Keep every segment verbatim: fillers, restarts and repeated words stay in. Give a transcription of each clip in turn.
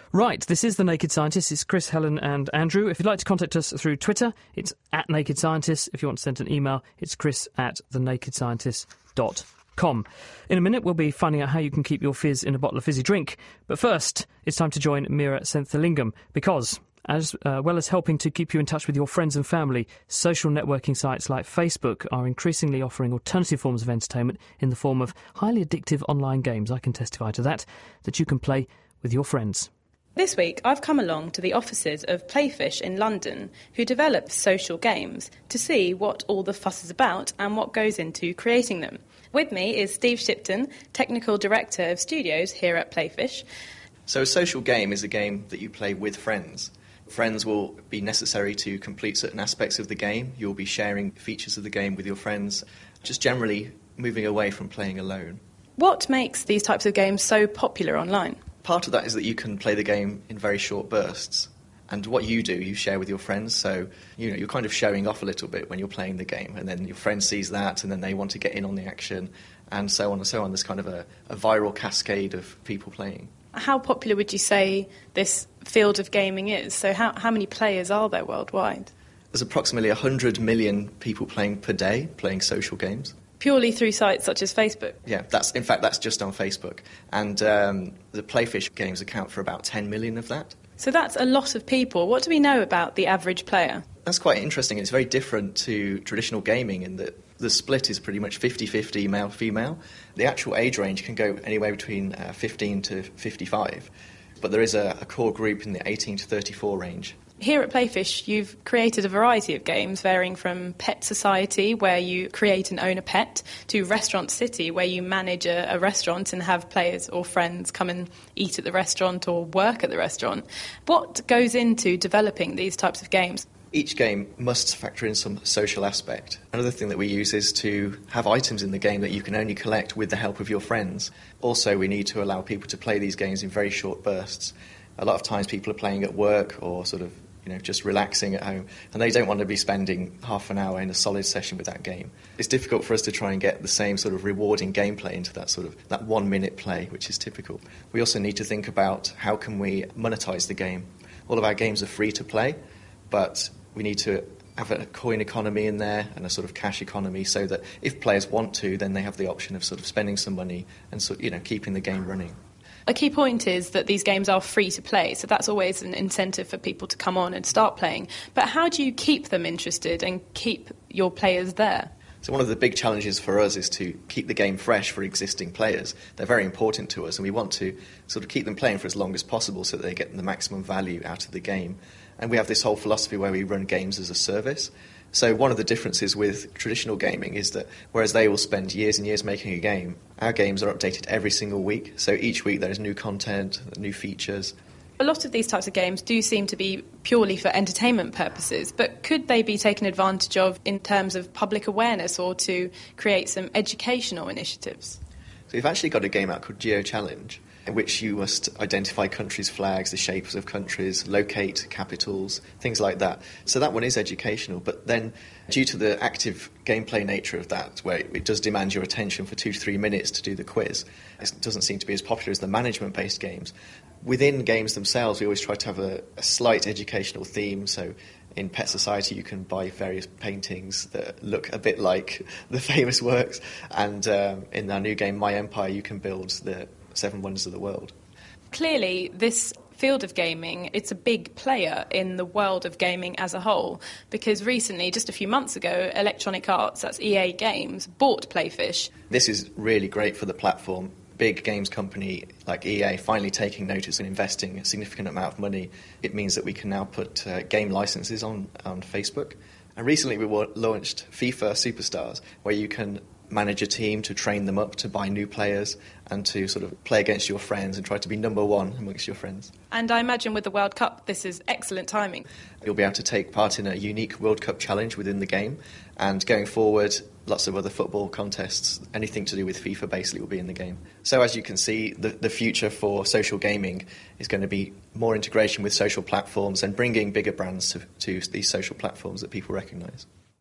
Right, this is The Naked Scientists. It's Chris, Helen and Andrew. If you'd like to contact us through Twitter, it's at Naked Scientists. If you want to send an email, it's chris at the naked scientists dot com. In a minute, we'll be finding out how you can keep your fizz in a bottle of fizzy drink. But first, it's time to join Meera Senthilingam because, as uh, well as helping to keep you in touch with your friends and family, social networking sites like Facebook are increasingly offering alternative forms of entertainment in the form of highly addictive online games. I can testify to that, that you can play with your friends. This week, I've come along to the offices of Playfish in London, who develop social games, to see what all the fuss is about and what goes into creating them. With me is Steve Shipton, Technical Director of Studios here at Playfish. So a social game is a game that you play with friends. Friends will be necessary to complete certain aspects of the game. You'll be sharing features of the game with your friends, just generally moving away from playing alone. What makes these types of games so popular online? Part of that is that you can play the game in very short bursts. And what you do, you share with your friends. So, you know, you're kind of showing off a little bit when you're playing the game. And then your friend sees that, and then they want to get in on the action, and so on and so on. There's kind of a, a viral cascade of people playing. How popular would you say this field of gaming is? So how, how many players are there worldwide? There's approximately one hundred million people playing per day, playing social games. Purely through sites such as Facebook? Yeah, that's in fact, that's just on Facebook. And um, the Playfish games account for about ten million of that. So that's a lot of people. What do we know about the average player? That's quite interesting. It's very different to traditional gaming in that the split is pretty much fifty-fifty male-female. The actual age range can go anywhere between uh, fifteen to fifty-five. But there is a, a core group in the eighteen to thirty-four range. Here at Playfish, you've created a variety of games varying from Pet Society, where you create and own a pet, to Restaurant City, where you manage a, a restaurant and have players or friends come and eat at the restaurant or work at the restaurant. What goes into developing these types of games? Each game must factor in some social aspect. Another thing that we use is to have items in the game that you can only collect with the help of your friends. Also, we need to allow people to play these games in very short bursts. A lot of times people are playing at work or sort of you know, just relaxing at home, and they don't want to be spending half an hour in a solid session with that game. It's difficult for us to try and get the same sort of rewarding gameplay into that sort of that one-minute play, which is typical. We also need to think about how can we monetize the game. All of our games are free to play, but we need to have a coin economy in there and a sort of cash economy so that if players want to, then they have the option of sort of spending some money and sort, you know, keeping the game running. A key point is that these games are free to play, so that's always an incentive for people to come on and start playing. But how do you keep them interested and keep your players there? So one of the big challenges for us is to keep the game fresh for existing players. They're very important to us, and we want to sort of keep them playing for as long as possible so that they get the maximum value out of the game. And we have this whole philosophy where we run games as a service. So one of the differences with traditional gaming is that whereas they will spend years and years making a game, our games are updated every single week. So each week there is new content, new features. A lot of these types of games do seem to be purely for entertainment purposes, but could they be taken advantage of in terms of public awareness or to create some educational initiatives? So we've actually got a game out called Geo Challenge, in which you must identify countries' flags, the shapes of countries, locate capitals, things like that. So that one is educational, but then due to the active gameplay nature of that, where it does demand your attention for two to three minutes to do the quiz, it doesn't seem to be as popular as the management-based games. Within games themselves, we always try to have a, a slight educational theme, so in Pet Society you can buy various paintings that look a bit like the famous works, and um, in our new game, My Empire, you can build the Seven Wonders of the World. Clearly, this field of gaming, it's a big player in the world of gaming as a whole, because recently, just a few months ago, Electronic Arts, that's E A Games, bought Playfish. This is really great for the platform. Big games company like E A finally taking notice and investing a significant amount of money. It means that we can now put uh, game licenses on, on Facebook. And recently we launched FIFA Superstars, where you can manage a team, to train them up, to buy new players, and to sort of play against your friends and try to be number one amongst your friends. And I imagine with the World Cup, this is excellent timing. You'll be able to take part in a unique World Cup challenge within the game, and going forward, lots of other football contests, anything to do with FIFA basically will be in the game. So as you can see, the, the future for social gaming is going to be more integration with social platforms and bringing bigger brands to, to these social platforms that people recognise.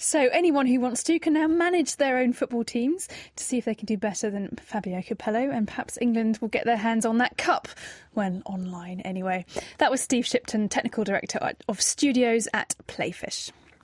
So anyone who wants to can now manage their own football teams to see if they can do better than Fabio Capello, and perhaps England will get their hands on that cup when online anyway. That was Steve Shipton, Technical Director of Studios at Playfish.